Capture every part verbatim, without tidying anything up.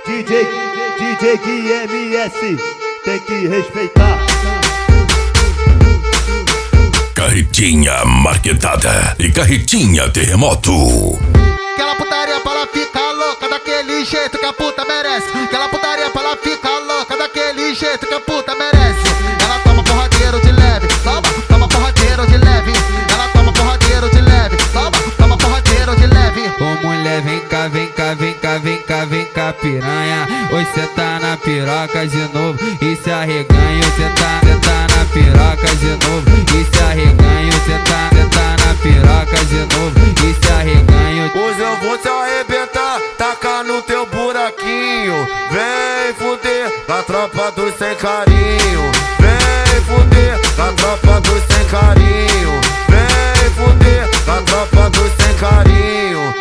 D J, D J Gui M S, tem que respeitar. Carretinha marketada e carretinha terremoto. Aquela putaria pra ela ficar louca daquele jeito que a puta merece. Aquela putaria pra ela ficar louca daquele jeito que a puta merece. Ela toma porradeiro de leve, toma, toma porradeiro de leve. Ela toma porradeiro de leve, toma, toma porradeiro de leve. Ô mulher, vem cá, vem cá, vem cá, vem cá, vem cá, piranha. Hoje cê tá na piroca de novo e se arreganha. Cê tá, cê tá na piroca de novo e se arreganha. Cê tá, cê tá na piroca de novo e se arreganha. Hoje eu vou te arrebentar, tacar no teu buraquinho. Vem fuder a tropa dos sem carinho. Vem fuder a tropa dos sem carinho. Vem fuder a tropa dos sem carinho.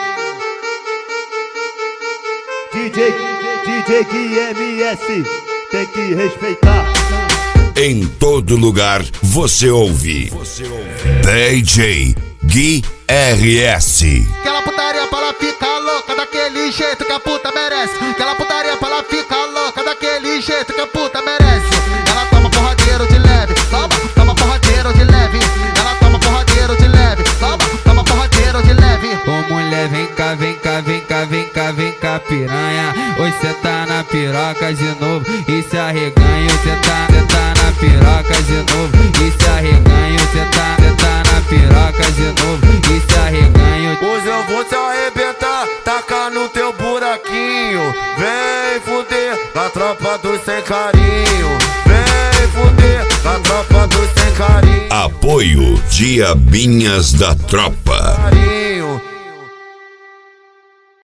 D J, D J Gui M S, tem que respeitar. Em todo lugar você ouve, você ouve. D J Gui R S. Aquela putaria pra ela ficar louca daquele jeito que a puta merece. Aquela putaria pra ela ficar louca daquele jeito que a puta merece. Ela toma porradeiro de leve, toma, toma porradeiro de leve. Ela toma porradeiro de leve, toma, toma porradeiro de leve. Ô mulher, vem cá, vem cá, vem cá, vem cá, vem cá, piranha. Hoje cê tá na piroca de novo e se arreganha. Cê tá, cê tá na piroca de novo e se arreganha. Cê tá, cê tá na piroca de novo e se arreganha. Hoje eu vou te arrebentar, tacar no teu buraquinho. Vem fuder a tropa dos sem carinho. Vem fuder a tropa dos sem carinho. Apoio Diabinhas da Tropa. Carinho.